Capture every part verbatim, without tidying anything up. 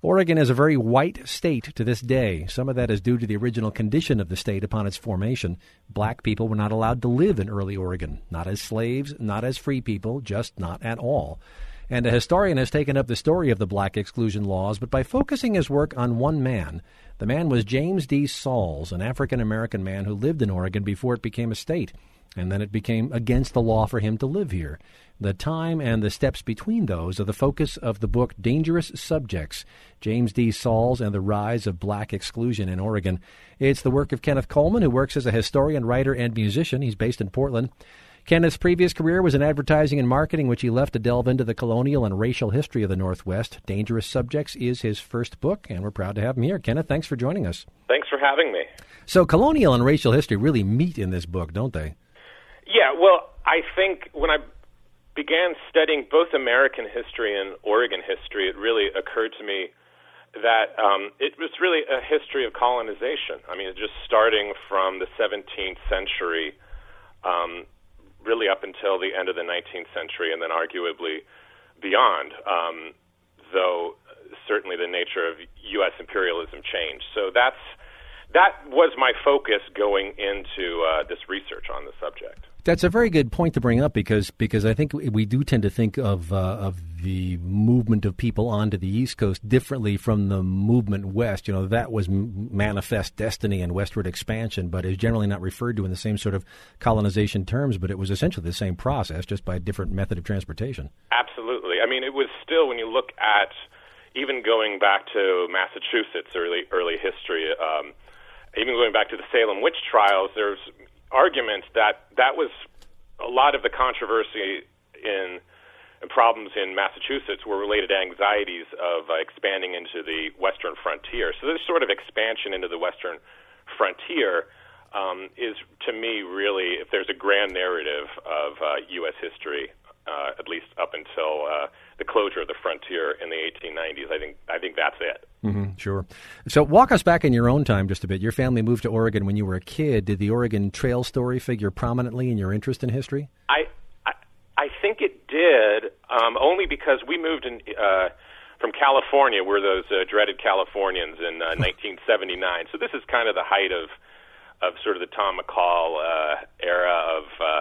Oregon is a very white state to this day. Some of that is due to the original condition of the state upon its formation. Black people were not allowed to live in early Oregon, not as slaves, not as free people, just not at all. And a historian has taken up the story of the black exclusion laws, but by focusing his work on one man. The man was James D. Sauls, an African-American man who lived in Oregon before it became a state, and then it became against the law for him to live here. The time and the steps between those are the focus of the book Dangerous Subjects, James D. Sauls and the Rise of Black Exclusion in Oregon. It's the work of Kenneth Coleman, who works as a historian, writer, and musician. He's based in Portland. Kenneth's previous career was in advertising and marketing, which he left to delve into the colonial and racial history of the Northwest. Dangerous Subjects is his first book, and we're proud to have him here. Kenneth, thanks for joining us. Thanks for having me. So colonial and racial history really meet in this book, don't they? Yeah, well, I think when I began studying both American history and Oregon history, it really occurred to me that um, it was really a history of colonization. I mean, just starting from the seventeenth century, um, really up until the end of the nineteenth century, and then arguably beyond, um, though certainly the nature of U S imperialism changed. So that's that was my focus going into uh, this research on the subject. That's a very good point to bring up because because I think we do tend to think of uh, of the movement of people onto the East Coast differently from the movement west. You know, that was manifest destiny and westward expansion, but is generally not referred to in the same sort of colonization terms. But it was essentially the same process, just by a different method of transportation. Absolutely. I mean, it was still, when you look at even going back to Massachusetts early early history, um, even going back to the Salem witch trials, there's argument that that was a lot of the controversy in and problems in Massachusetts were related to anxieties of uh, expanding into the western frontier. So this sort of expansion into the western frontier um, is, to me, really, if there's a grand narrative of uh, U S history, uh, at least up until uh, the closure of the frontier in the eighteen nineties, I think I think that's it. Mm-hmm, sure. So walk us back in your own time just a bit. Your family moved to Oregon when you were a kid. Did the Oregon Trail story figure prominently in your interest in history? I I, I think it did, um, only because we moved in uh, from California. We're those uh, dreaded Californians in uh, nineteen seventy-nine. So this is kind of the height of of sort of the Tom McCall uh, era of, uh,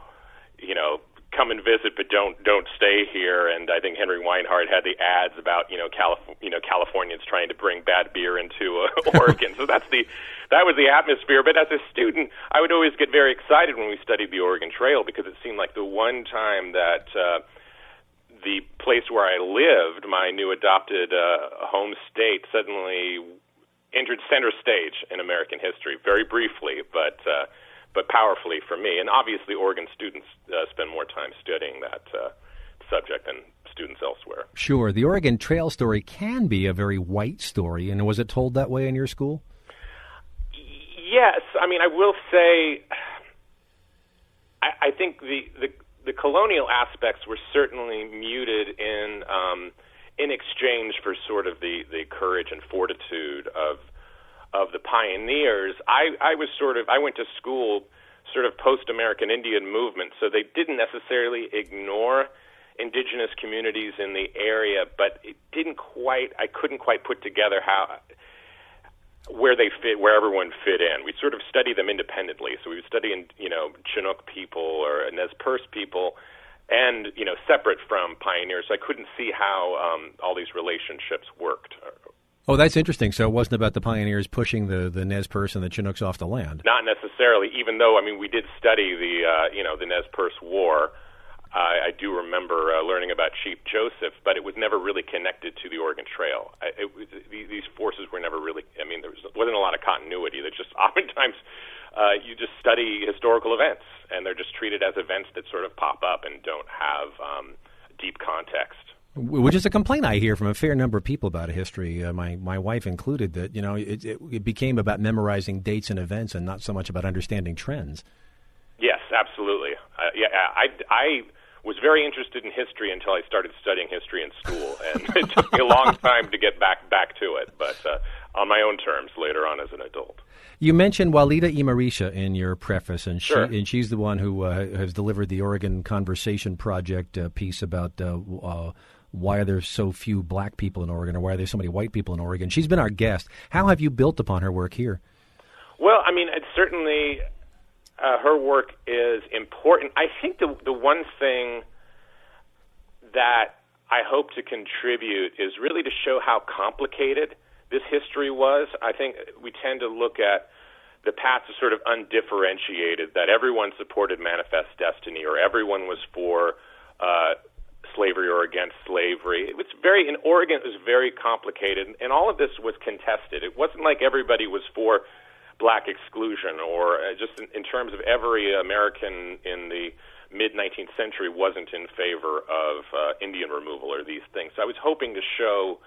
you know, come and visit, but don't don't stay here. And I think Henry Weinhardt had the ads about you know Calif- you know Californians trying to bring bad beer into uh, Oregon. So that's the that was the atmosphere. But as a student, I would always get very excited when we studied the Oregon Trail because it seemed like the one time that uh, the place where I lived, my new adopted uh, home state, suddenly entered center stage in American history, very briefly, but. Uh, but powerfully for me. And obviously Oregon students uh, spend more time studying that uh, subject than students elsewhere. Sure. The Oregon Trail story can be a very white story, and was it told that way in your school? Yes. I mean, I will say, I, I think the, the, the colonial aspects were certainly muted in um, in exchange for sort of the, the courage and fortitude of of the pioneers. I, I was sort of, I went to school sort of post-American Indian movement, so they didn't necessarily ignore indigenous communities in the area, but it didn't quite, I couldn't quite put together how, where they fit, where everyone fit in. We sort of study them independently. So we would study, in, you know, Chinook people or Nez Perce people, and, you know, separate from pioneers. So I couldn't see how um, all these relationships worked. Oh, that's interesting. So it wasn't about the pioneers pushing the, the Nez Perce and the Chinooks off the land. Not necessarily, even though, I mean, we did study the, uh, you know, the Nez Perce War. Uh, I do remember uh, learning about Chief Joseph, but it was never really connected to the Oregon Trail. I, it was, these forces were never really, I mean, there was, wasn't a lot of continuity. There's just oftentimes uh, you just study historical events, and they're just treated as events that sort of pop up and don't have um, deep context. Which is a complaint I hear from a fair number of people about history, uh, my, my wife included, that, you know, it, it, it became about memorizing dates and events and not so much about understanding trends. Yes, absolutely. Uh, yeah, I, I was very interested in history until I started studying history in school, and it took me a long time to get back, back to it, but uh, on my own terms later on as an adult. You mentioned Walida Imarisha in your preface, and, sure. she, and she's the one who uh, has delivered the Oregon Conversation Project uh, piece about uh, uh, why are there so few black people in Oregon, or why are there so many white people in Oregon. She's been our guest. How have you built upon her work here? Well, I mean, it's certainly uh, her work is important. I think the the one thing that I hope to contribute is really to show how complicated this history was. I think we tend to look at the past as sort of undifferentiated, that everyone supported Manifest Destiny or everyone was for uh, slavery or against slavery. It was very, in Oregon, it was very complicated, and all of this was contested. It wasn't like everybody was for black exclusion, or uh, just in, in terms of every American in the mid-nineteenth century wasn't in favor of uh, Indian removal or these things. So I was hoping to show,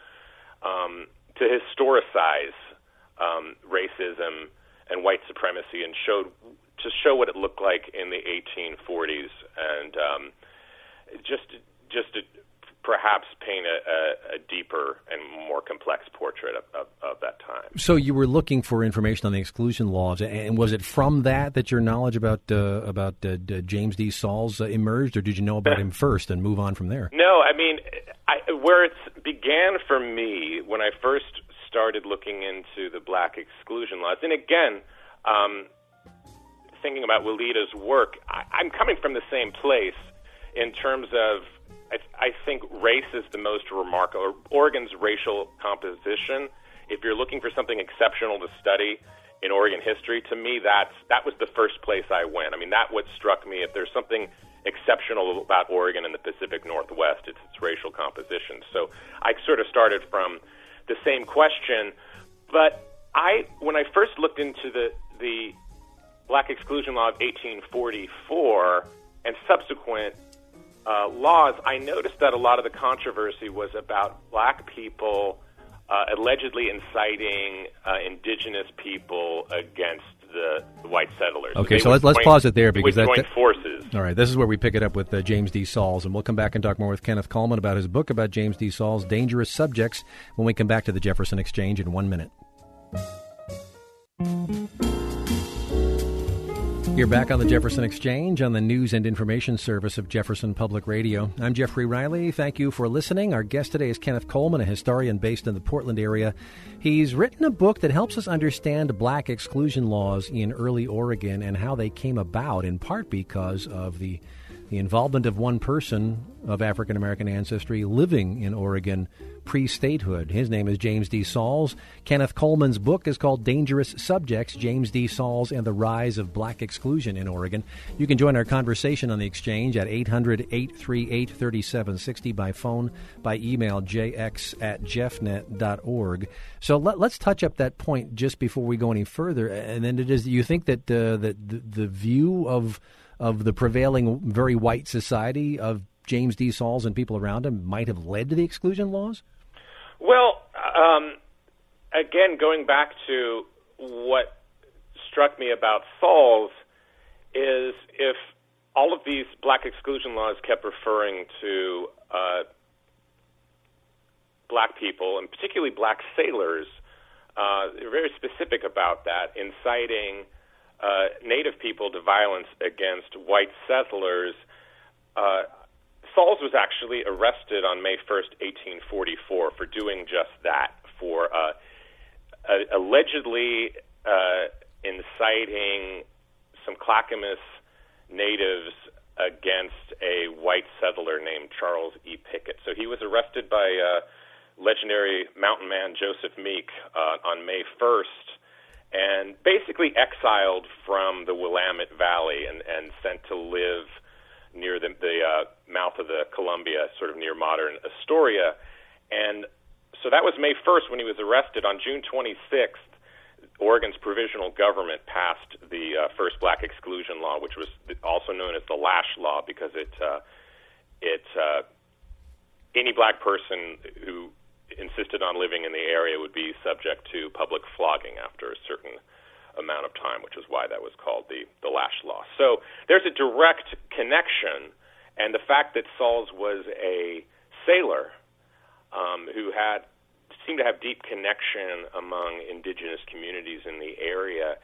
um, to historicize um, racism and white supremacy, and showed to show what it looked like in the eighteen forties, and um, just just to perhaps paint a, a, a deeper and more complex portrait of, of, of that time. So you were looking for information on the exclusion laws, and was it from that that your knowledge about uh, about uh, James D. Sauls uh, emerged, or did you know about him first and move on from there? No, I mean, I, where it began for me when I first started looking into the black exclusion laws, and again, um, thinking about Walita's work, I, I'm coming from the same place in terms of, I, I think race is the most remarkable, Oregon's racial composition. If you're looking for something exceptional to study in Oregon history, to me, that's, that was the first place I went. I mean, that what struck me. If there's something exceptional about Oregon and the Pacific Northwest, it's its racial composition. So I sort of started from the same question, but I, when I first looked into the the black exclusion law of eighteen forty-four and subsequent uh, laws, I noticed that a lot of the controversy was about black people uh, allegedly inciting uh, indigenous people against the, the white settlers. Okay, so, so let's, let's pause it there, because that, that, join forces. All right, this is where we pick it up with uh, James D. Sauls, and we'll come back and talk more with Kenneth Coleman about his book about James D. Sauls, Dangerous Subjects, when we come back to the Jefferson Exchange in one minute. You're back on the Jefferson Exchange on the News and Information Service of Jefferson Public Radio. I'm Jeffrey Riley. Thank you for listening. Our guest today is Kenneth Coleman, a historian based in the Portland area. He's written a book that helps us understand black exclusion laws in early Oregon and how they came about, in part because of the the involvement of one person of African-American ancestry living in Oregon pre-statehood. His name is James D. Sauls. Kenneth Coleman's book is called Dangerous Subjects, James D. Sauls and the Rise of Black Exclusion in Oregon. You can join our conversation on the Exchange at eight hundred, eight three eight, three seven six zero by phone, by email, jx at jeffnet dot org. So let, let's touch up that point just before we go any further. And then it is, you think that, uh, that the, the view of of the prevailing very white society of James D. Sauls and people around him might have led to the exclusion laws? Well, um, again, going back to what struck me about Sauls is if all of these black exclusion laws kept referring to uh, black people, and particularly black sailors, uh, they're very specific about that, inciting Uh, Native people to violence against white settlers. Uh, Sauls was actually arrested on May first, eighteen forty-four, for doing just that, for uh, uh, allegedly uh, inciting some Clackamas natives against a white settler named Charles E. Pickett. So he was arrested by uh, legendary mountain man Joseph Meek uh, on May first, and basically exiled from the Willamette Valley and, and sent to live near the, the uh, mouth of the Columbia, sort of near modern Astoria. And so that was May first when he was arrested. On June twenty-sixth, Oregon's provisional government passed the uh, first black exclusion law, which was also known as the Lash Law, because it, uh, it uh, any black person who insisted on living in the area would be subject to public flogging after a certain amount of time, which is why that was called the, the Lash Law. So there's a direct connection, and the fact that Sauls was a sailor um, who had seemed to have deep connection among indigenous communities in the area,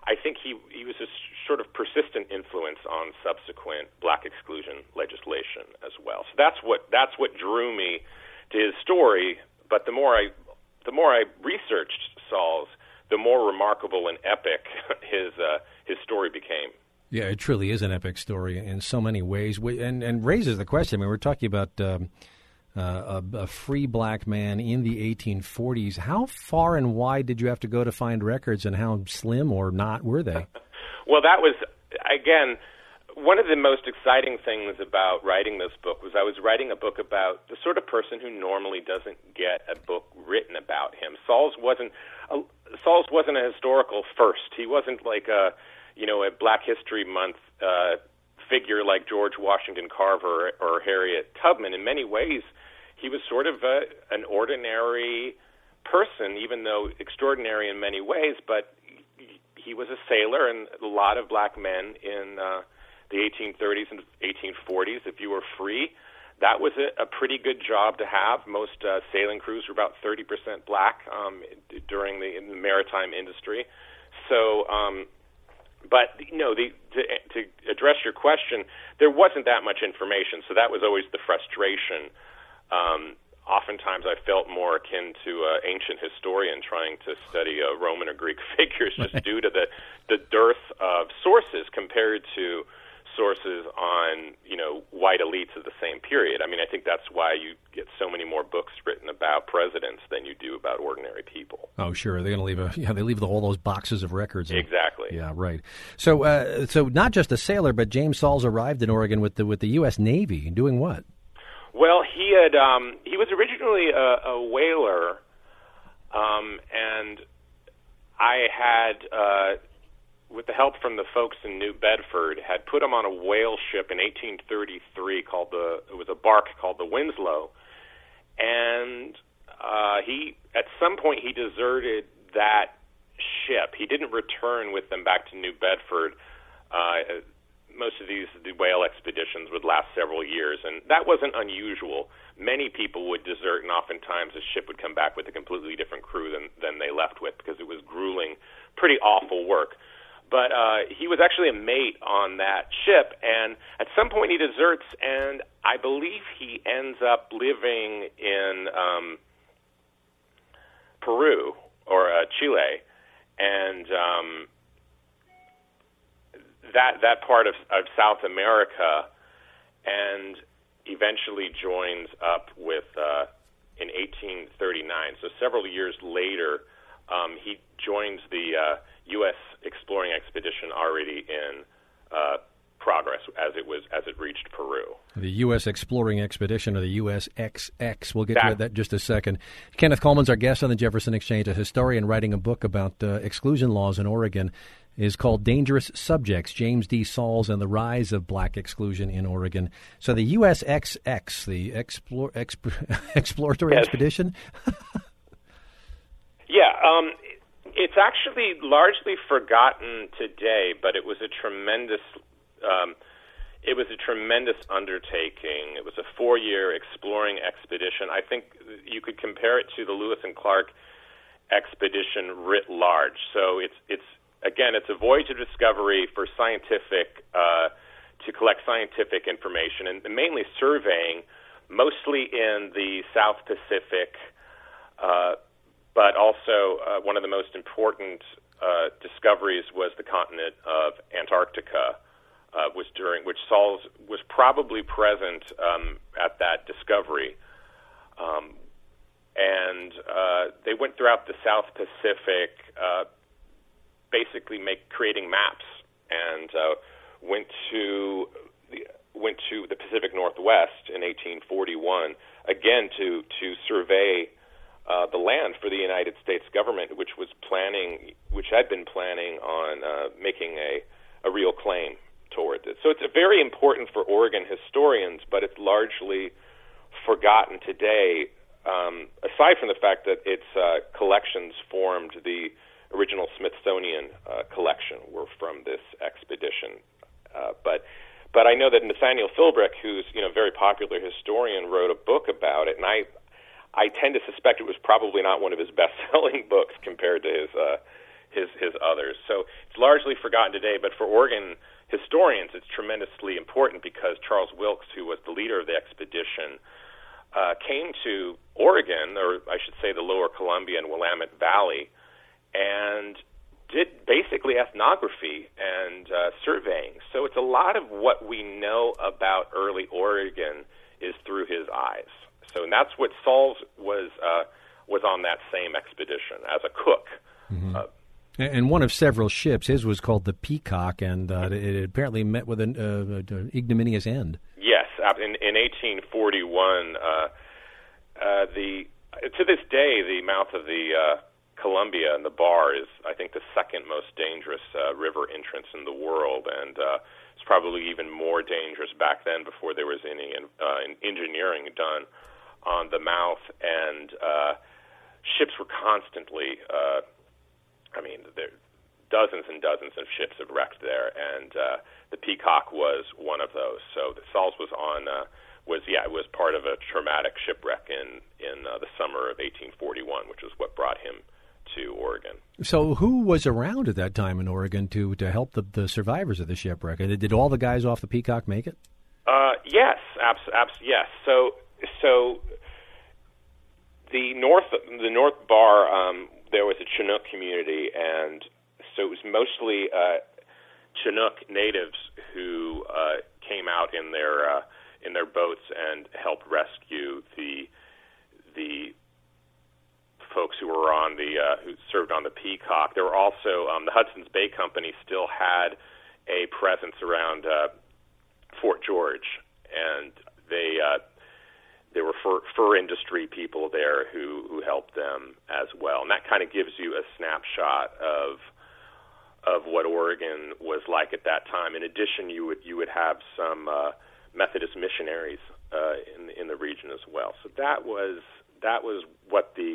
I think he he was a sort of persistent influence on subsequent black exclusion legislation as well. So that's what that's what drew me to his story. But the more I the more I researched Sauls, the more remarkable and epic his uh, his story became. Yeah, it truly is an epic story in so many ways, we, and and raises the question. I mean, we're talking about um, uh, a, a free black man in the eighteen forties. How far and wide did you have to go to find records, and how slim or not were they? Well, that was, again, one of the most exciting things about writing this book was I was writing a book about the sort of person who normally doesn't get a book written about him. Sauls wasn't a, Sauls wasn't a historical first. He wasn't like a, you know, a Black History Month uh, figure like George Washington Carver or Harriet Tubman. In many ways, he was sort of a, an ordinary person, even though extraordinary in many ways, but he was a sailor, and a lot of black men in uh, the eighteen thirties and eighteen forties, if you were free, that was a, a pretty good job to have. Most uh, sailing crews were about thirty percent black um, during the, in the maritime industry. So, um, but, you know, the, to, to address your question, there wasn't that much information, so that was always the frustration. Um, Oftentimes I felt more akin to an ancient historian trying to study uh, Roman or Greek figures just due to the, the dearth of sources compared to sources on, you know, white elites of the same period. I mean, I think that's why you get so many more books written about presidents than you do about ordinary people. Oh, sure. They're going to leave a, yeah, they leave the, all those boxes of records. Exactly. Yeah, right. So, uh, so not just a sailor, but James Sauls arrived in Oregon with the with the U S Navy, doing what? Well, he had um, he was originally a, a whaler, um, and I had, uh, with the help from the folks in New Bedford, had put him on a whale ship in eighteen thirty-three called the it was a bark called the Winslow, and uh, he at some point he deserted that ship. He didn't return with them back to New Bedford. Uh, Most of these the whale expeditions would last several years, and that wasn't unusual. Many people would desert, and oftentimes a ship would come back with a completely different crew than, than they left with because it was grueling, pretty awful work. But uh, he was actually a mate on that ship, and at some point he deserts, and I believe he ends up living in um, Peru or uh, Chile, and um, that that part of, of South America, and eventually joins up with uh, in eighteen thirty-nine. So several years later, um, he joins the uh, U S exploring expedition already in uh, progress as it was as it reached Peru. The U S exploring expedition, or the U S X X. We'll get that. to that in just a second. Kenneth Coleman's our guest on the Jefferson Exchange, a historian writing a book about uh, exclusion laws in Oregon. Is called Dangerous Subjects, James D. Sauls and the Rise of Black Exclusion in Oregon. So the U S X X, the explore, exp- Exploratory yes. Expedition? yeah, um, it's actually largely forgotten today, but it was a tremendous um, it was a tremendous undertaking. It was a four-year exploring expedition. I think you could compare it to the Lewis and Clark expedition writ large. So it's it's Again, it's a voyage of discovery for scientific, uh, to collect scientific information, and mainly surveying, mostly in the South Pacific, uh, but also uh, one of the most important uh, discoveries was the continent of Antarctica, uh, was during which Sauls was probably present um, at that discovery. Um, and uh, they went throughout the South Pacific, uh, basically make creating maps, and uh, went to the went to the Pacific Northwest in eighteen forty-one again to to survey uh, the land for the United States government, which was planning, which had been planning on uh, making a a real claim towards it. So it's a very important for Oregon historians, but it's largely forgotten today. Um, aside from the fact that its uh, collections formed the original Smithsonian uh, collection were from this expedition, uh, but but I know that Nathaniel Philbrick, who's you know a very popular historian, wrote a book about it, and I I tend to suspect it was probably not one of his best-selling books compared to his uh, his his others. So it's largely forgotten today, but for Oregon historians, it's tremendously important because Charles Wilkes, who was the leader of the expedition, uh, came to Oregon, or I should say the lower Columbia and Willamette Valley, and did basically ethnography and uh, surveying. So it's a lot of what we know about early Oregon is through his eyes. So and that's what Sauls was uh, was on that same expedition as a cook. Mm-hmm. Uh, And one of several ships, his was called the Peacock, and uh, it apparently met with an uh, ignominious end. Yes, in, in eighteen forty-one, uh, uh, the to this day, the mouth of the uh, Columbia and the Bar is, I think, the second most dangerous uh, river entrance in the world, and uh, it's probably even more dangerous back then before there was any uh, engineering done on the mouth, and uh, ships were constantly. Uh, I mean, there dozens and dozens of ships have wrecked there, and uh, the Peacock was one of those. So the Sauls was on, uh, was yeah, it was part of a traumatic shipwreck in in uh, the summer of eighteen forty-one, which was what brought him to Oregon. So who was around at that time in Oregon to to help the, the survivors of the shipwreck? Did all the guys off the Peacock make it? Uh, yes, abs- abs- yes. So so the north the North Bar. Um, There was a Chinook community, and so it was mostly uh, Chinook natives who uh, came out in their uh, in their boats and helped rescue the the folks who were on the uh, who served on the Peacock. There were also um, the Hudson's Bay Company still had a presence around uh, Fort George, and they. Uh, There were fur, fur industry people there who, who helped them as well, and that kind of gives you a snapshot of of what Oregon was like at that time. In addition, you would you would have some uh, Methodist missionaries uh, in in the region as well. So that was that was what the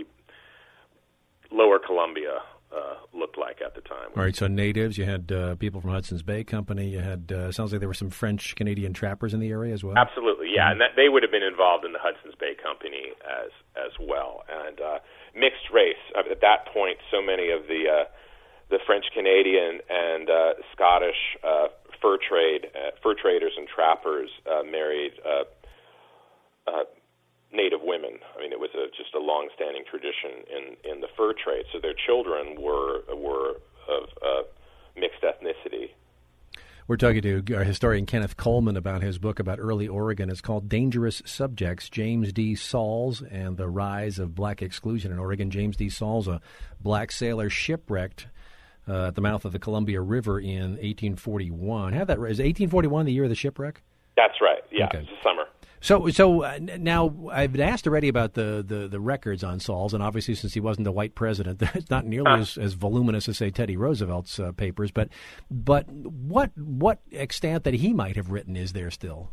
Lower Columbia uh, looked like at the time. All right, so natives, you had uh, people from Hudson's Bay Company, you had, uh, sounds like there were some French-Canadian trappers in the area as well? Absolutely, yeah, mm-hmm. and that, they would have been involved in the Hudson's Bay Company as as well. And uh, mixed race, at that point, so many of the uh, the French-Canadian and uh, Scottish uh, fur trade, uh, fur traders and trappers uh, married uh, uh Native women. I mean, it was a, just a long-standing tradition in, in the fur trade. So their children were were of uh, mixed ethnicity. We're talking to our historian Kenneth Coleman about his book about early Oregon. It's called Dangerous Subjects, James D. Sauls and the Rise of Black Exclusion in Oregon. James D. Sauls, a black sailor shipwrecked uh, at the mouth of the Columbia River in eighteen forty-one. Have that, is eighteen forty-one the year of the shipwreck? That's right, yeah, okay. It's the summer. So, so uh, now I've been asked already about the, the, the records on Sauls, and obviously since he wasn't a white president, it's not nearly uh, as, as voluminous as say Teddy Roosevelt's uh, papers. But, but what what extent that he might have written is there still?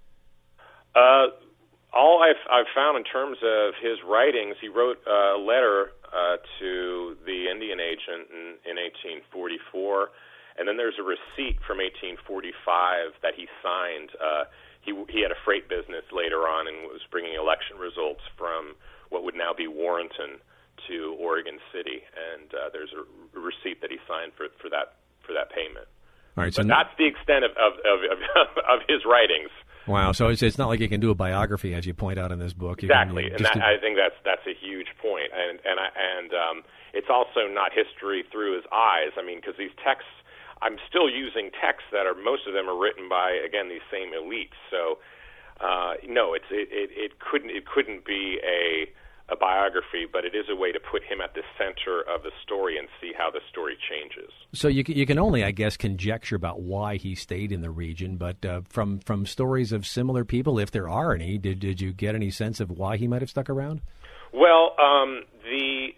Uh, all I've I've found in terms of his writings, he wrote a letter uh, to the Indian agent in, in eighteen forty-four, and then there's a receipt from eighteen forty-five that he signed. Uh, He, he had a freight business later on and was bringing election results from what would now be Warrenton to Oregon City, and uh, there's a receipt that he signed for, for that for that payment. All right, so but that's the extent of of, of, of, of his writings. Wow, so it's, it's not like you can do a biography, as you point out in this book. You exactly, can, and that, do... I think that's that's a huge point, and and I, and um, it's also not history through his eyes. I mean, because these texts. I'm still using texts that are, most of them are written by, again, these same elites. So, uh, no, it's it, it, it couldn't it couldn't be a a biography, but it is a way to put him at the center of the story and see how the story changes. So you can, you can only, I guess, conjecture about why he stayed in the region. But uh, from from stories of similar people, if there are any, did did you get any sense of why he might have stuck around? Well, um, the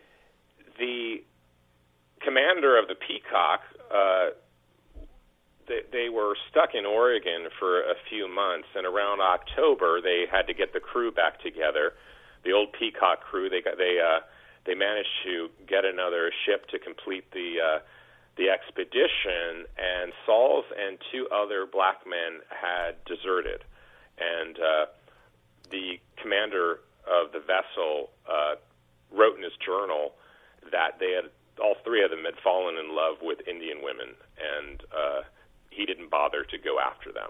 the commander of the Peacock. Uh, they, they were stuck in Oregon for a few months, and around October they had to get the crew back together. The old Peacock crew, they got, they uh, they managed to get another ship to complete the uh, the expedition, and Sauls and two other black men had deserted, and uh, the commander of the vessel uh, wrote in his journal that they had all three of them had fallen in love with Indian women, and uh, he didn't bother to go after them.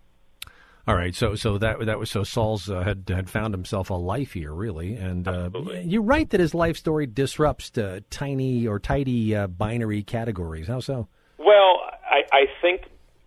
All right, so so that that was so Saul's uh, had had found himself a life here, really, and uh, you write that his life story disrupts uh, tiny or tidy uh, binary categories. How so? Well, I, I think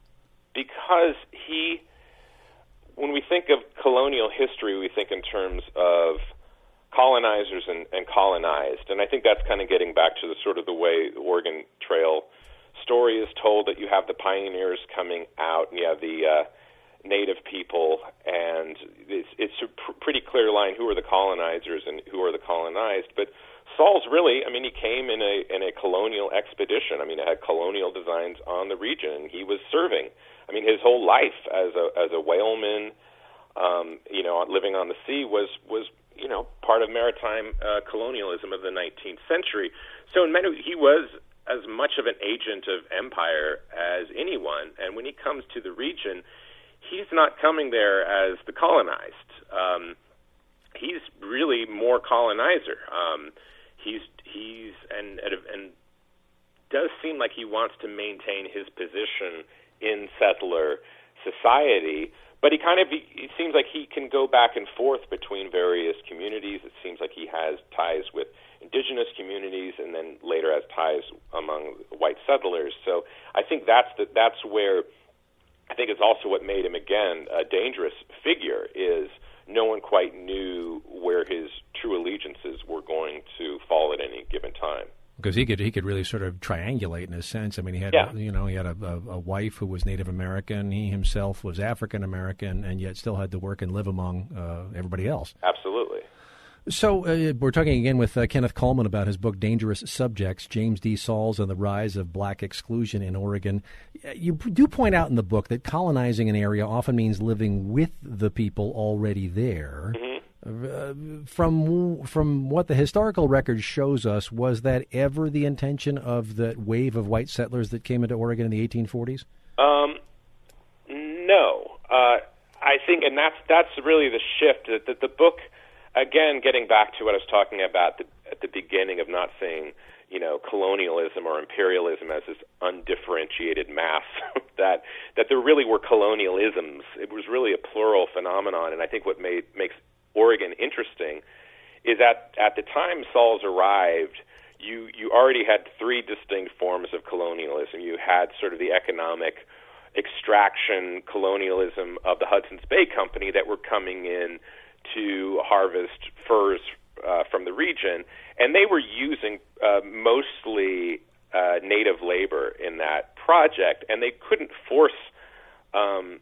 because he, when we think of colonial history, we think in terms of colonizers and, and colonized, and I think that's kind of getting back to the sort of the way the Oregon Trail story is told, that you have the pioneers coming out and you have the uh, Native people, and it's, it's a pr- pretty clear line who are the colonizers and who are the colonized. But Saul's really, I mean, he came in a in a colonial expedition. I mean, it had colonial designs on the region, and he was serving. I mean, his whole life as a as a whaleman, um, you know, living on the sea was was you know part of maritime uh, colonialism of the nineteenth century. So in many, he was as much of an agent of empire as anyone. And when he comes to the region, he's not coming there as the colonized. Um, he's really more colonizer. Um, he's he's and and does seem like he wants to maintain his position in settler society, but he kind of he, it seems like he can go back and forth between various communities. It seems like he has ties with indigenous communities, and then later has ties among white settlers. So I think that's the, that's where. I think it's also what made him, again, a dangerous figure, is no one quite knew where his true allegiances were going to fall at any given time. Because he could he could really sort of triangulate in a sense. I mean, he had yeah. you know he had a, a, a wife who was Native American. He himself was African American, and yet still had to work and live among uh, everybody else. Absolutely. So uh, we're talking again with uh, Kenneth Coleman about his book, Dangerous Subjects, James D. Sauls and the Rise of Black Exclusion in Oregon. You do point out in the book that colonizing an area often means living with the people already there. Mm-hmm. Uh, from from what the historical record shows us, was that ever the intention of the wave of white settlers that came into Oregon in the eighteen forties? Um, no. Uh, I think, and that's, that's really the shift, that, that the book... Again, getting back to what I was talking about the, at the beginning of not seeing, you know, colonialism or imperialism as this undifferentiated mass, that that there really were colonialisms. It was really a plural phenomenon, and I think what made makes Oregon interesting is that at the time Sauls arrived, you you already had three distinct forms of colonialism. You had sort of the economic extraction colonialism of the Hudson's Bay Company that were coming in to harvest furs uh, from the region, and they were using uh, mostly uh, native labor in that project, and they couldn't force um,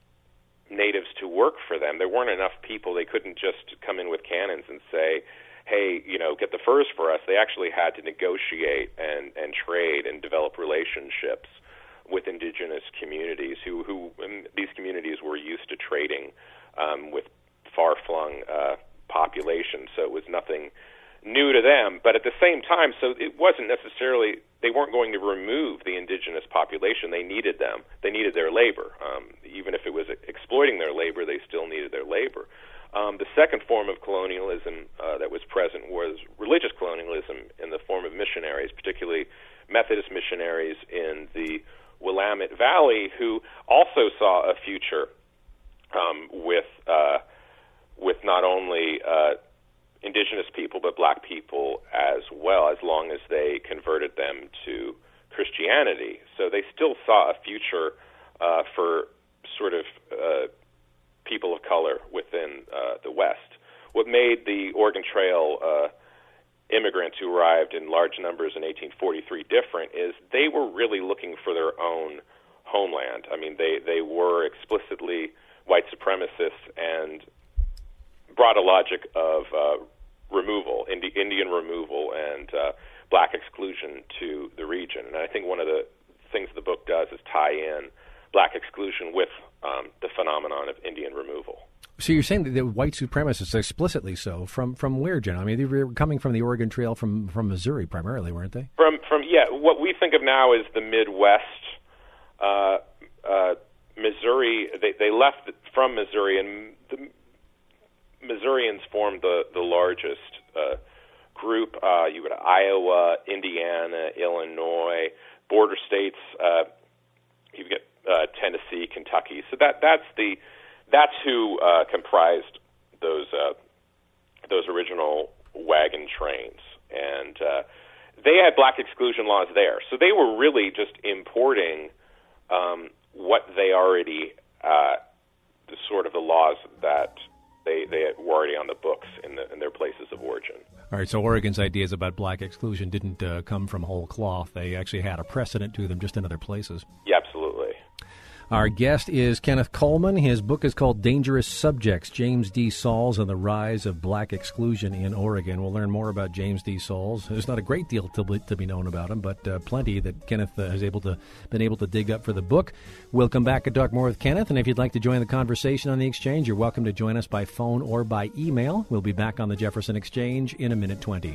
natives to work for them. There weren't enough people. They couldn't just come in with cannons and say, hey, you know, get the furs for us. They actually had to negotiate and, and trade and develop relationships with indigenous communities who, who these communities were used to trading um, with far-flung uh, population, so it was nothing new to them. But at the same time, so it wasn't necessarily, they weren't going to remove the indigenous population. They needed them. They needed their labor. Um, even if it was exploiting their labor, they still needed their labor. Um, the second form of colonialism uh, that was present was religious colonialism in the form of missionaries, particularly Methodist missionaries in the Willamette Valley, who also saw a future um, with uh, with not only uh, indigenous people, but black people as well, as long as they converted them to Christianity. So they still saw a future uh, for sort of uh, people of color within uh, the West. What made the Oregon Trail uh, immigrants who arrived in large numbers in eighteen forty-three different is they were really looking for their own homeland. I mean, they, they were explicitly white supremacists and brought a logic of uh, removal, Indi- Indian removal, and uh, black exclusion to the region. And I think one of the things the book does is tie in black exclusion with um, the phenomenon of Indian removal. So you're saying that the white supremacists, explicitly so, from from where, Jen? I mean, they were coming from the Oregon Trail from, from Missouri primarily, weren't they? From, from yeah, what we think of now as the Midwest, uh, uh, Missouri, they, they left from Missouri, and the Missourians formed the, the largest uh, group. Uh, you go to Iowa, Indiana, Illinois, border states. Uh, you get uh, Tennessee, Kentucky. So that that's the that's who uh, comprised those uh, those original wagon trains, and uh, they had black exclusion laws there. So they were really just importing um, what they already uh, the sort of the laws that they they were already on the books in the in their places of origin. All right, so Oregon's ideas about black exclusion didn't uh, come from whole cloth. They actually had a precedent to them just in other places. Yeah, absolutely. Our guest is Kenneth Coleman. His book is called Dangerous Subjects, James D. Sauls and the Rise of Black Exclusion in Oregon. We'll learn more about James D. Sauls. There's not a great deal to be, to be known about him, but uh, plenty that Kenneth uh, has able to been able to dig up for the book. We'll come back and talk more with Kenneth, and if you'd like to join the conversation on the Exchange, you're welcome to join us by phone or by email. We'll be back on the Jefferson Exchange in a minute twenty.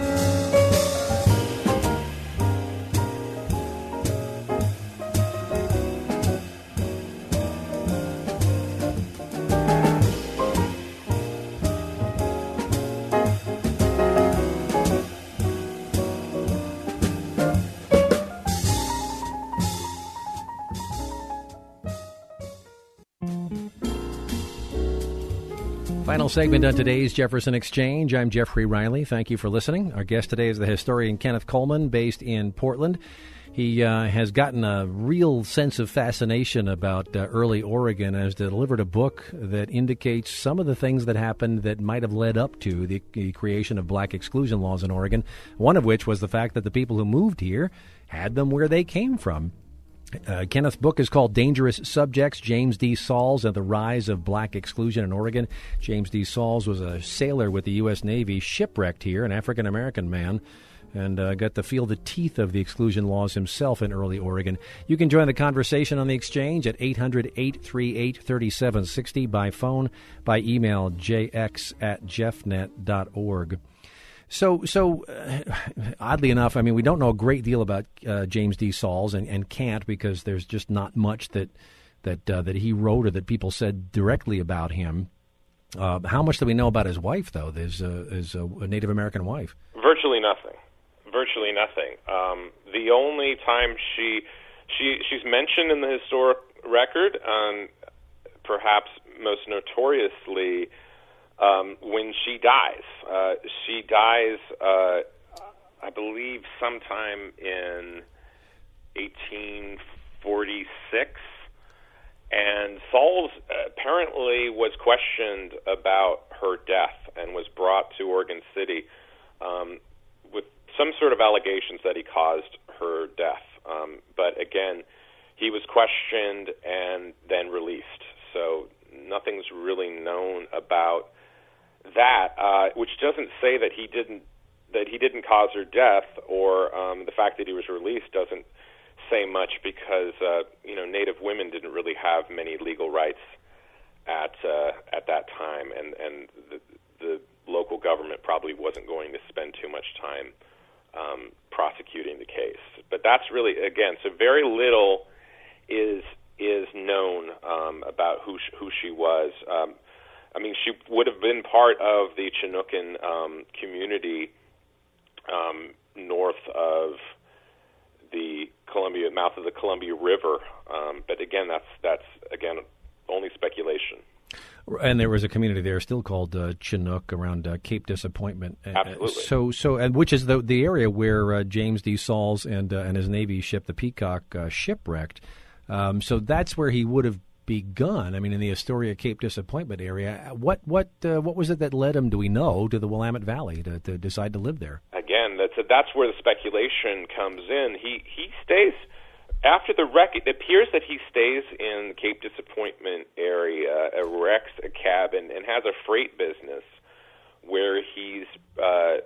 Final segment on today's Jefferson Exchange. I'm Jeffrey Riley. Thank you for listening. Our guest today is the historian Kenneth Coleman, based in Portland. He uh, has gotten a real sense of fascination about uh, early Oregon and has delivered a book that indicates some of the things that happened that might have led up to the, the creation of black exclusion laws in Oregon, one of which was the fact that the people who moved here had them where they came from. Uh, Kenneth's book is called Dangerous Subjects, James D. Sauls and the Rise of Black Exclusion in Oregon. James D. Sauls was a sailor with the U S Navy, shipwrecked here, an African-American man, and uh, got to feel the teeth of the exclusion laws himself in early Oregon. You can join the conversation on the Exchange at eight hundred, eight three eight, three seven six zero by phone, by email, jx at jeffnet dot org. So, so uh, oddly enough, I mean, we don't know a great deal about uh, James D. Sauls, and, and can't, because there's just not much that that uh, that he wrote or that people said directly about him. Uh, how much do we know about his wife, though? There's a, there's a, a Native American wife. Virtually nothing. Virtually nothing. Um, the only time she she she's mentioned in the historic record, um, perhaps most notoriously, Um, when she dies. Uh, she dies, uh, I believe, sometime in eighteen forty-six, and Sauls apparently was questioned about her death and was brought to Oregon City um, with some sort of allegations that he caused her death. Um, but again, he was questioned and then released, so nothing's really known about that, uh, which doesn't say that he didn't that he didn't cause her death, or um, the fact that he was released doesn't say much, because uh, you know Native women didn't really have many legal rights at uh, at that time, and and the, the local government probably wasn't going to spend too much time um, prosecuting the case. But that's really, again, so very little is is known um, about who sh- who she was. Um, I mean, she would have been part of the Chinookan um, community um, north of the Columbia, mouth of the Columbia River. Um, but again, that's that's again only speculation. And there was a community there still called uh, Chinook around uh, Cape Disappointment. Absolutely. Uh, so, so, and which is the the area where uh, James D. Sauls and uh, and his Navy ship, the Peacock, uh, shipwrecked. Um, so that's where he would have begun. I mean, in the Astoria Cape Disappointment area. What what uh, what was it that led him, do we know, to the Willamette Valley to, to decide to live there? Again, that's that's where the speculation comes in. He he stays after the wreck. It appears that he stays in the Cape Disappointment area, erects a cabin, and has a freight business where he's uh,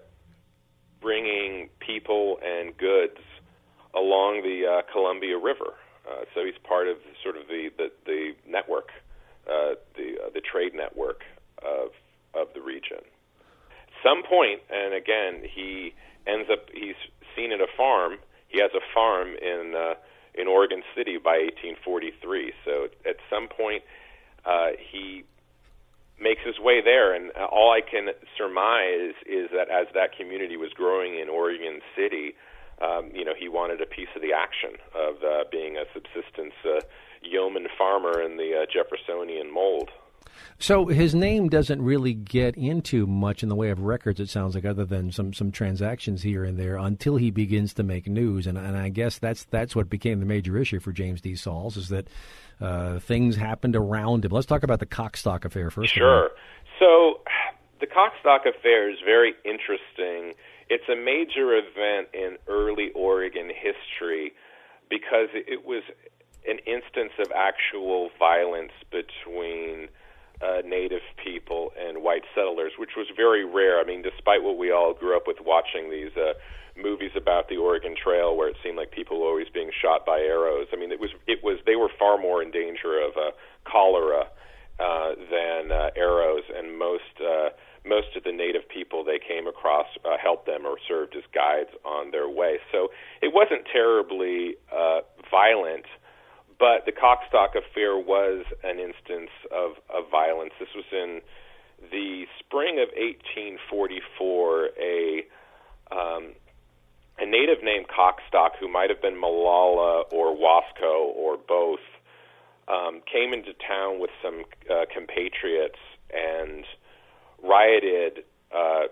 bringing people and goods along the uh, Columbia River. Uh, so he's part of sort of the the, the network, uh, the uh, the trade network of of the region. At some point, and again, he ends up he's seen at a farm. He has a farm in uh, in Oregon City by eighteen forty-three. So at some point, uh, he makes his way there. And all I can surmise is that as that community was growing in Oregon City, um, you know, he wanted a piece of the action of uh, being a subsistence uh, yeoman farmer in the uh, Jeffersonian mold. So his name doesn't really get into much in the way of records, it sounds like, other than some, some transactions here and there until he begins to make news. And, and I guess that's that's what became the major issue for James D. Sauls, is that uh, things happened around him. Let's talk about the Coxstock affair first. Sure. So the Coxstock affair is very interesting. It's a major event in early Oregon history because it was an instance of actual violence between Uh, native people and white settlers, which was very rare. I mean, despite what we all grew up with watching these uh, movies about the Oregon Trail, where it seemed like people were always being shot by arrows. I mean, it was it was they were far more in danger of uh, cholera uh, than uh, arrows, and most uh, most of the native people they came across uh, helped them or served as guides on their way. So it wasn't terribly uh, violent. But the Coxstock affair was an instance of, of violence. This was in the spring of eighteen forty-four. A um, a native named Coxstock, who might have been Malala or Wasco or both, um, came into town with some uh, compatriots and rioted, uh,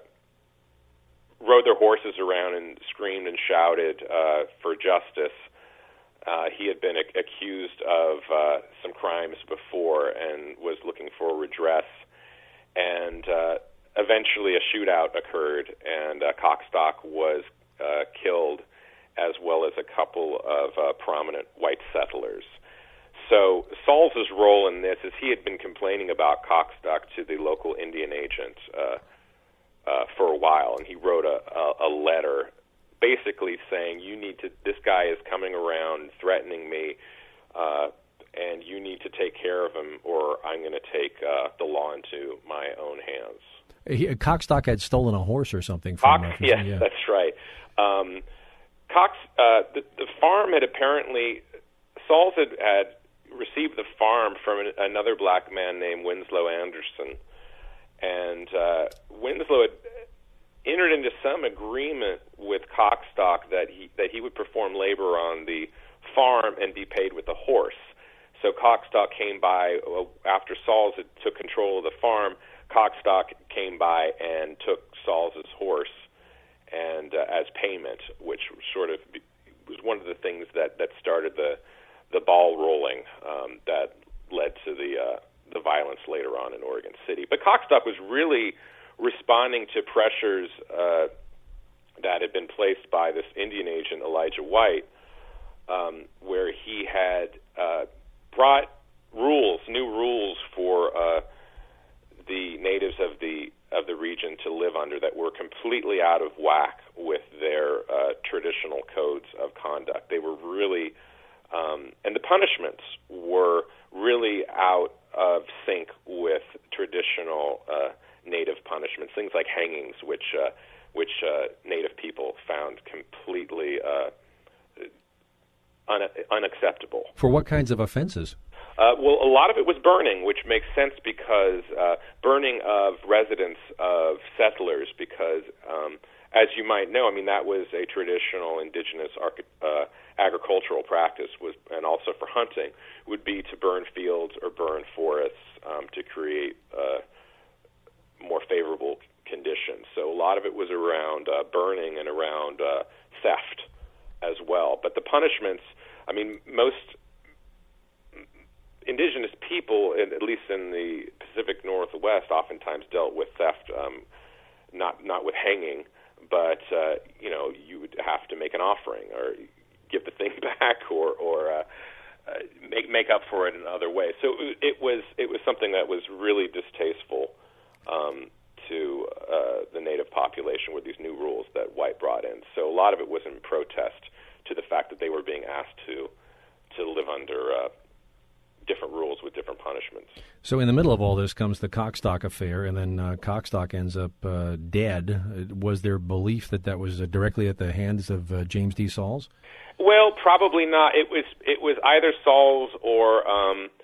rode their horses around and screamed and shouted uh, for justice. Uh, he had been a- accused of uh, some crimes before and was looking for redress. And uh, eventually a shootout occurred, and uh, Coxstock was uh, killed, as well as a couple of uh, prominent white settlers. So Sauls' role in this is he had been complaining about Coxstock to the local Indian agent uh, uh, for a while, and he wrote a, a, a letter basically saying, you need to, this guy is coming around threatening me, uh, and you need to take care of him, or I'm going to take uh, the law into my own hands. He, Coxstock had stolen a horse or something from Cox, him. Yes, yeah. That's right. Um, Cox, uh, the, the farm had apparently, Sauls had, had received the farm from an, another black man named Winslow Anderson, and uh, Winslow had entered into some agreement with Coxstock that he that he would perform labor on the farm and be paid with a horse. So Coxstock came by uh, after Sauls had took control of the farm. Coxstock came by and took Sauls' horse, and uh, as payment, which sort of was one of the things that, that started the the ball rolling um, that led to the uh, the violence later on in Oregon City. But Coxstock was really responding to pressures uh, that had been placed by this Indian agent, Elijah White, um, where he had uh, brought rules, new rules for uh, the natives of the of the region to live under that were completely out of whack with their uh, traditional codes of conduct. They were really, um, and the punishments were really out of sync with traditional uh, native punishments, things like hangings, which uh, which uh, native people found completely uh, un- unacceptable. For what kinds of offenses? Uh, well, a lot of it was burning, which makes sense because uh, burning of residents of settlers, because um, as you might know, I mean, that was a traditional indigenous arch- uh, agricultural practice, was, and also for hunting, would be to burn fields or burn forests um, to create uh, more favorable conditions. So a lot of it was around uh, burning and around uh, theft as well. But the punishments, I mean, most indigenous people, at least in the Pacific Northwest, oftentimes dealt with theft, um, not not with hanging, but uh, you know, you would have to make an offering or give the thing back, or or uh, uh, make make up for it in other ways. So it was it was something that was really distasteful um, to uh, the native population with these new rules that White brought in. So a lot of it was in protest to the fact that they were being asked to to live under Uh, different rules with different punishments. So in the middle of all this comes the Coxstock affair, and then uh, Coxstock ends up uh, dead. Was there belief that that was uh, directly at the hands of uh, James D. Sauls? Well, probably not. It was it was either Sauls or um,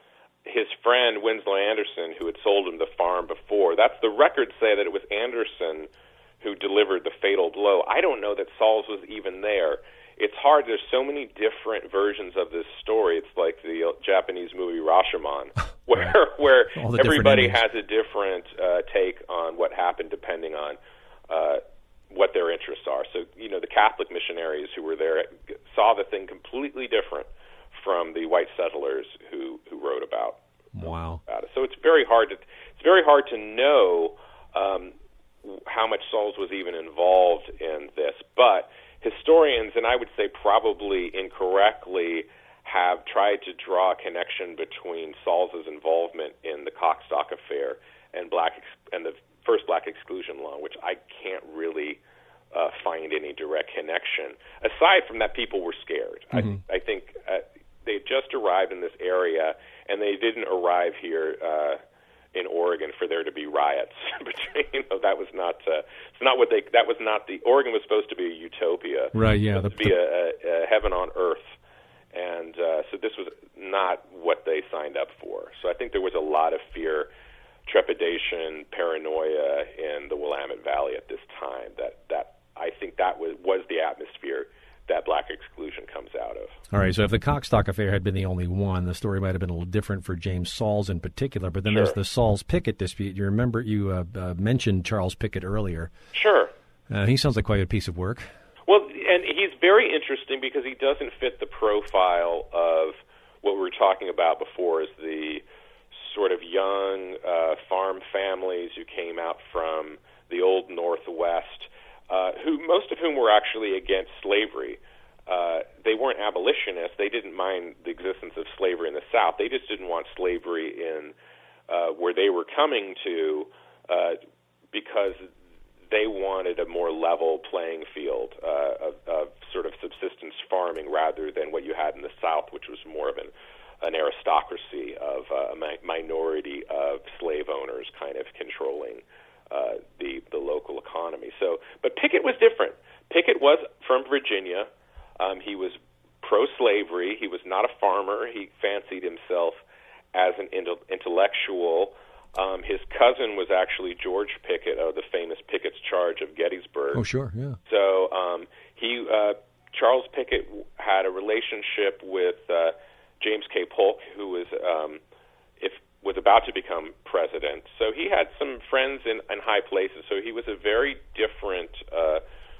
his friend Winslow Anderson, who had sold him the farm before. That's the records say that it was Anderson who delivered the fatal blow. I don't know that Sauls was even there. It's hard. There's so many different versions of this story. It's like the Japanese movie Rashomon, where right. where everybody has a different uh, take on what happened depending on uh, what their interests are. So, you know, the Catholic missionaries who were there saw the thing completely different from the white settlers who, who wrote about, wow. about it. So it's very hard to it's very hard to know um, how much Sauls was even involved in this, but historians, and I would say probably incorrectly, have tried to draw a connection between Sauls's involvement in the Coxstock affair and black ex- and the first black exclusion law, which I can't really uh, find any direct connection. Aside from that, people were scared. Mm-hmm. I, I think uh, they just arrived in this area, and they didn't arrive here uh, in Oregon for there to be riots. you know, that was not. Uh, it's not what they. That was not the. Oregon was supposed to be a utopia. Right. Yeah. The, to be a, a, a heaven on earth, and uh, so this was not what they signed up for. So I think there was a lot of fear, trepidation, paranoia in the Willamette Valley at this time. That that I think that was was the atmosphere that black exclusion comes out of. All right, so if the Coxstock affair had been the only one, the story might have been a little different for James Sauls in particular, but then sure. there's the Sauls-Pickett dispute. You remember you uh, uh, mentioned Charles Pickett earlier. Sure. Uh, he sounds like quite a piece of work. Well, and he's very interesting because he doesn't fit the profile of what we were talking about before as the sort of young uh, farm families who came out from the old Northwest, Uh, who most of whom were actually against slavery. Uh, they weren't abolitionists. They didn't mind the existence of slavery in the South. They just didn't want slavery in uh, where they were coming to uh, because they wanted a more level playing field uh, of, of sort of subsistence farming rather than what you had in the South, which was more of an, an aristocracy of uh, a mi- minority of slave owners kind of controlling Uh, the the local economy. So, but Pickett was different. Pickett was from Virginia. Um, he was pro-slavery. He was not a farmer. He fancied himself as an intel- intellectual. Um, his cousin was actually George Pickett, of the famous Pickett's Charge of Gettysburg. Oh, sure, yeah. So um, he uh, Charles Pickett had a relationship with uh, James K. Polk, who was um, if was about to become president. So he had some friends in, in high places. So he was a very different uh,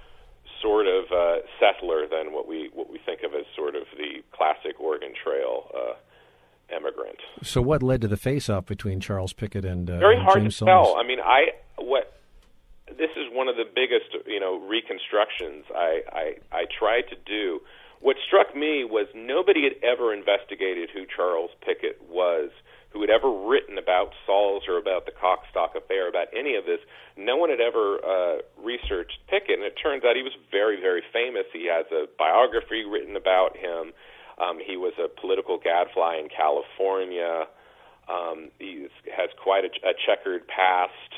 sort of uh, settler than what we what we think of as sort of the classic Oregon Trail uh, immigrant. So what led to the face-off between Charles Pickett and uh, very and hard James to Sauls? tell. I mean, I what this is one of the biggest you know reconstructions I, I I tried to do. What struck me was nobody had ever investigated who Charles Pickett was, who had ever written about Sauls or about the Coxstock affair, about any of this. No one had ever uh, researched Pickett, and it turns out he was very, very famous. He has a biography written about him. Um, he was a political gadfly in California. Um, he has quite a, a checkered past,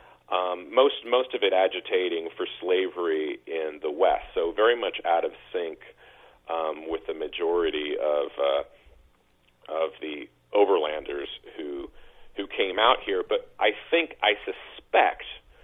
um, most, most of it agitating for slavery in the West, so very much out of sync um, with the majority of uh, of the overlanders who who came out here. But I think, I suspect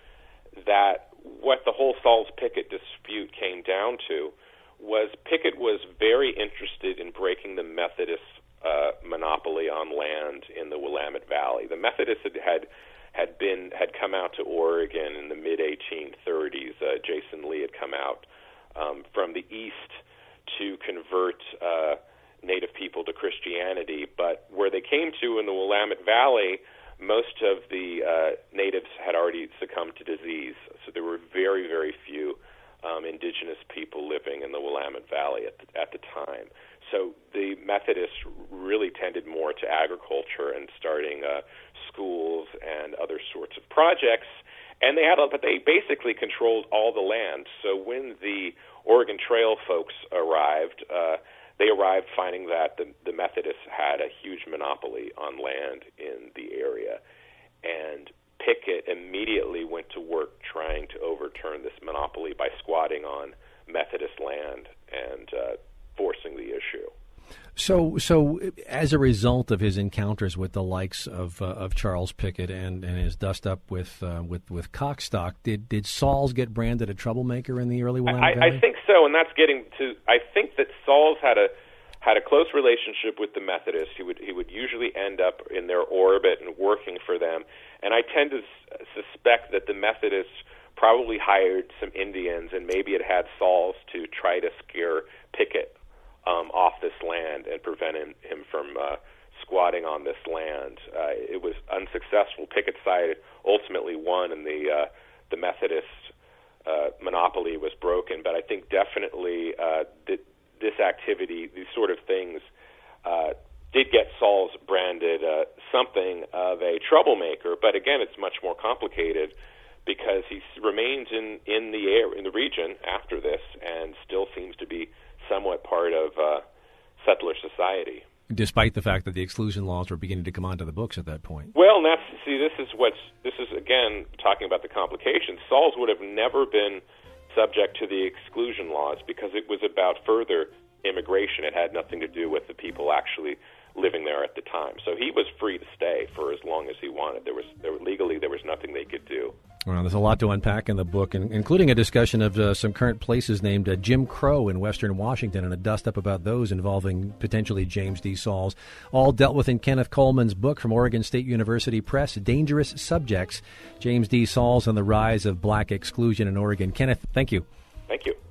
that what the whole Sauls-Pickett dispute came down to was Pickett was very interested in breaking the Methodist uh, monopoly on land in the Willamette Valley. The Methodists had had, had been had come out to Oregon in the mid eighteen thirties. Uh, Jason Lee had come out um, from the east to convert uh, Native people to Christianity, but where they came to in the Willamette Valley, most of the uh, natives had already succumbed to disease, so there were very, very few um, indigenous people living in the Willamette Valley at the, at the time. So the Methodists really tended more to agriculture and starting uh, schools and other sorts of projects, and they had, a, but they basically controlled all the land. So when the Oregon Trail folks arrived, uh, They arrived finding that the, the Methodists had a huge monopoly on land in the area, and Pickett immediately went to work trying to overturn this monopoly by squatting on Methodist land and uh, forcing the issue. So, so as a result of his encounters with the likes of uh, of Charles Pickett and, and his dust up with uh, with with Cockstock, did did Sauls get branded a troublemaker in the early Willamette Valley? I, I think so, and that's getting to. I think that Sauls had a had a close relationship with the Methodists. He would he would usually end up in their orbit and working for them. And I tend to s- suspect that the Methodists probably hired some Indians, and maybe it had Sauls to try to scare Pickett Um, off this land and prevent him, him from uh, squatting on this land. Uh, it was unsuccessful. Pickett's side ultimately won, and the uh, the Methodist uh, monopoly was broken. But I think definitely uh, th- this activity, these sort of things, uh, did get Sauls branded uh, something of a troublemaker. But again, it's much more complicated because he remains in, in the air in the region after this, and still seems to be somewhat part of uh, settler society. Despite the fact that the exclusion laws were beginning to come onto the books at that point. Well, and that's, see, this is what's, this is, again, talking about the complications. Sauls would have never been subject to the exclusion laws because it was about further immigration. It had nothing to do with the people actually living there at the time. So he was free to stay for as long as he wanted. There was, there were, legally, there was nothing they could do. Well, there's a lot to unpack in the book, including a discussion of uh, some current places named uh, Jim Crow in western Washington and a dust-up about those involving potentially James D. Sauls, all dealt with in Kenneth Coleman's book from Oregon State University Press, Dangerous Subjects, James D. Sauls and the Rise of Black Exclusion in Oregon. Kenneth, thank you. Thank you.